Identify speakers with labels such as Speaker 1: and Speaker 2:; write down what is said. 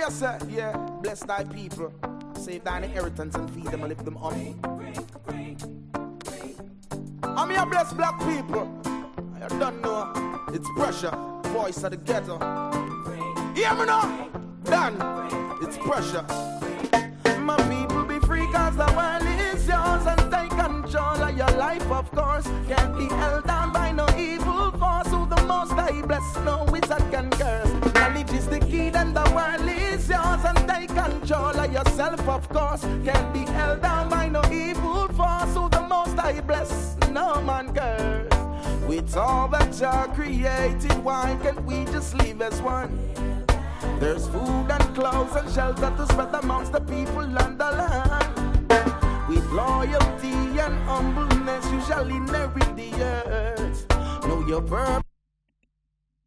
Speaker 1: you say? Yeah, bless thy people. Save thine inheritance and feed them and lift them up. I'm here bless black people. I don't know. It's pressure. Voice of the ghetto. Hear me now. Done. It's pressure. My people be free cause the world is yours and take control of your life, of course. Can't be held down by no evil force. Who the most I bless, no wizard can curse. Knowledge is the key, then the world is yours and take control of yourself, of course. Can't be held down by no evil force. Who the most I bless, no man curse. With all that you're created, why can't we just live as one? There's food and clothes and shelter to spread amongst the people on the land. With loyalty and humbleness, you shall inherit the earth. Know your purpose.